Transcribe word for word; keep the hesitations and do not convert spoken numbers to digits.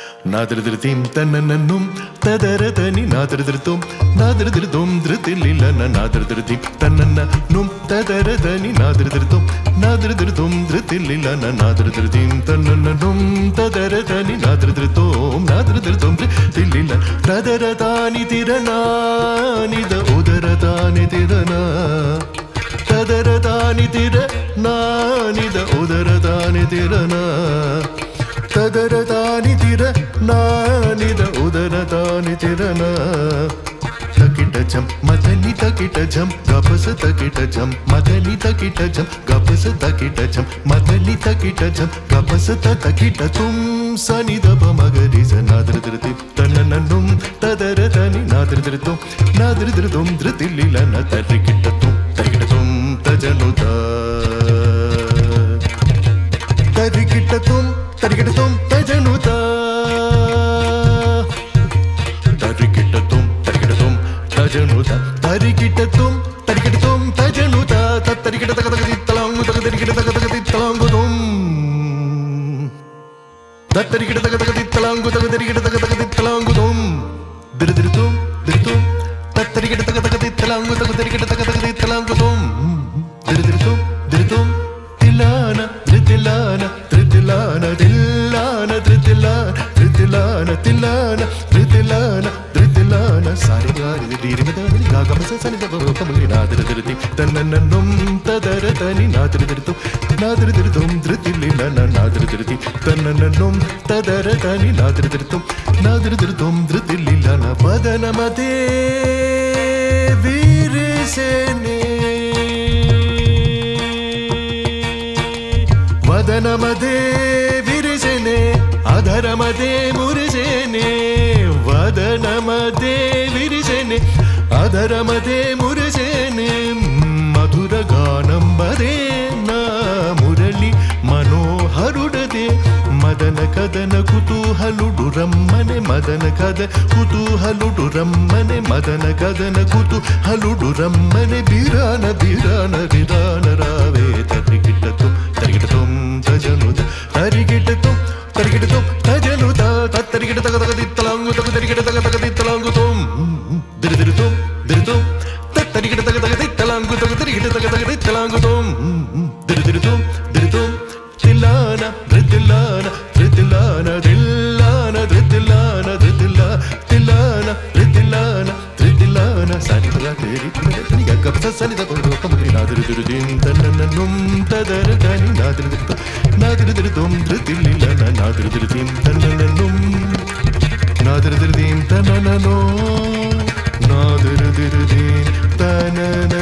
నాదృదృతిం తన్నన్నం తదరతని నాదృదృతం నాదృదృతం ధృతిలిలన నాదృదృతిం తన్నన్న నుం తదరతని నాదృదృతం నాదృదృతం ధృతిలిలన నాదృదృతిం తన్నన్నం తదరతని నాదృదృతం నాదృదృతం ధృతిలిల తదరతాని తిరనానిద ఉదరతాని తిరనా తదరతాని తిరనానిద ఉదరతాని తిరనా తదరతాని తిర నానిద ఉదరతాని తిరన తకిట జం మతలి తకిట జం గపస తకిట జం మతలి తకిట జం గపస తకిట జం మతలి తకిట జం గపస తకిట తుం సనిద పమగరి సనాదృదృతి తన్నన్నం తదరతని నాదృదృతం నాదృదృతం ధృతిలిలన తరికిట తుం తరికిట తుం తజనుత తరికిట తుం తరికిటతుం తజనుత తరికిటతుం తరికిటతుం తజనుత తరికిటతుం తరికిటతుం తజనుత తరికిట తగదగది తలాంగు తగదరికిట తగదగది తలాంగుతుం తరికిట తగదగది తలాంగు తగదరికిట తగదగది తలాంగుతుం దిరిదిరితుం దిరితుం తరికిట తగదగది తలాంగు తగదరికిట తగదగది తలాంగుతుం దిరిదిరితుం దిరితుం తిలాన త్రితిలాన త్రితిలాన తిల్లాన త్రితిలాన త్రితిలాన తిల్లాన త్రితిలాన త్రితిలాన సారి గారి దీరిమదని గాగమస సనిద బోకములి నాదృదృతి తన్నన్నం తదరతని నాదృదృతం నాదృదృతం ధృతిలిలన నాదృదృతి తన్నన్నం తదరతని నాదృదృతం నాదృదృతం ధృతిలిలన పదనమతే వీరిసేనే వదనమదే విరిసేనే అధరమదే మురిసేనే వదనమదే విరిసేనే అధరమదే మురిసేనే మధుర గానం బదే నా మురళి మనోహరుడదే మదన కదన కుతూహలుడు రమ్మనే మదన కద కుతూహలుడు రమ్మనే మదన కదన కుతూహలుడు రమ్మనే బిరాన బిరాన బిరాన రావే తరికిటతో తరికిటతుం తజనుత తరికిటతుం తరికిటతుం తజనుత తరికిట తగదగది తలాంగు తగ తరికిట తగదగది తలాంగుతుం దిరిదిరితుం దిరితుం తరికిట తగదగది తలాంగు తగ తరికిట తగదగది తలాంగుతుం దిరిదిరితుం దిరితుం తిల్లాన ధృతిల్లాన ధృతిల్లాన దిల్లాన ధృతిల్లాన ధృతిల్లా తిల్లాన ధృతిల్లాన ధృతిల్లాన సనిద తేరి గగపస సనిద బోకములి నాదృదృతిం తన్నన్నం తదరతని నాదృదృతం నాదృదృతం ధృతిలిలన నాదృదృతిం తన్నన్నం నాదృదృతిం తన్ననో నాదృదృతిం తనన